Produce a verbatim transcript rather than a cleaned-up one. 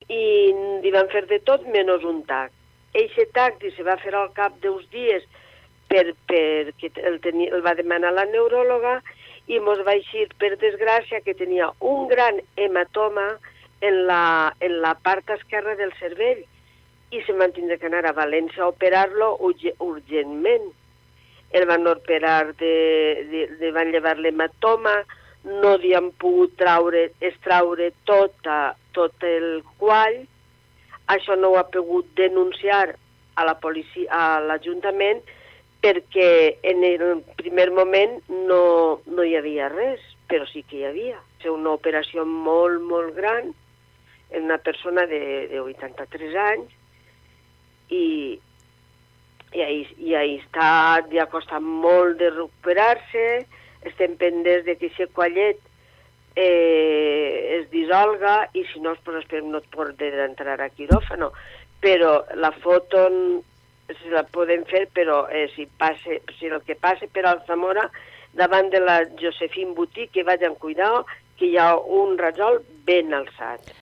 i li van fer de tot menys un tac. Eixe tac se va fer al cap d'uns dies perquè per, el, tenia, el va demanar la neuròloga i mos va eixir, per desgràcia, que tenia un gran hematoma en la, en la part esquerra del cervell i se van tindre que anar a València a operar-lo urgentment. El van operar, de, de, de van llevar l'hematoma, no li han pogut traure, extraure tota, tot el quall. Això no ho ha pogut denunciar a la policia, a l'Ajuntament, perquè en el primer moment no, no hi havia res, però sí que hi havia. És una operació molt, molt gran en una persona de, de vuitanta-tres anys i, i, ahí, i ahí està, li ha costat molt de recuperar-se, estem pendents de que aquest quallet eh, es dissolga i si no, pues, esperem no et poder entrar a quiròfano. Però la foto si la podem fer, però eh, si, passe, si el que passa per Alzamora, davant de la Josephine Boutique, que vagin cuidar, que hi ha un rajol ben alçat.